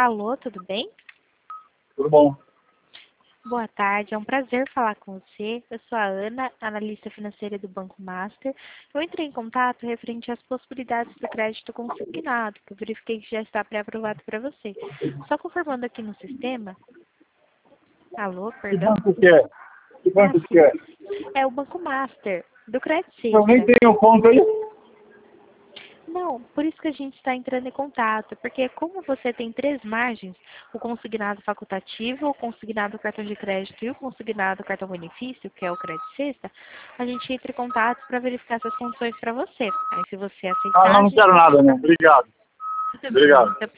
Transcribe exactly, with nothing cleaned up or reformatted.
Alô, tudo bem? Tudo bom. Boa tarde, é um prazer falar com você. Eu sou a Ana, analista financeira do Banco Master. Eu entrei em contato referente às possibilidades do crédito consignado, que eu verifiquei que já está pré-aprovado para você. Só confirmando aqui no sistema. Alô, Que perdão? banco que é? Que Ah, banco que sim. é? É o Banco Master, do Credit Eu nem Suisse. tenho conta aí. Não, por isso que a gente está entrando em contato, porque como você tem três margens, o consignado facultativo, o consignado cartão de crédito e o consignado cartão benefício, que é o Credit Sexta, a gente entra em contato para verificar essas condições para você. Aí se você Ah, aceitar, não, a não gente quero pode nada, não. fechar. Obrigado. Tudo bem, Obrigado. muito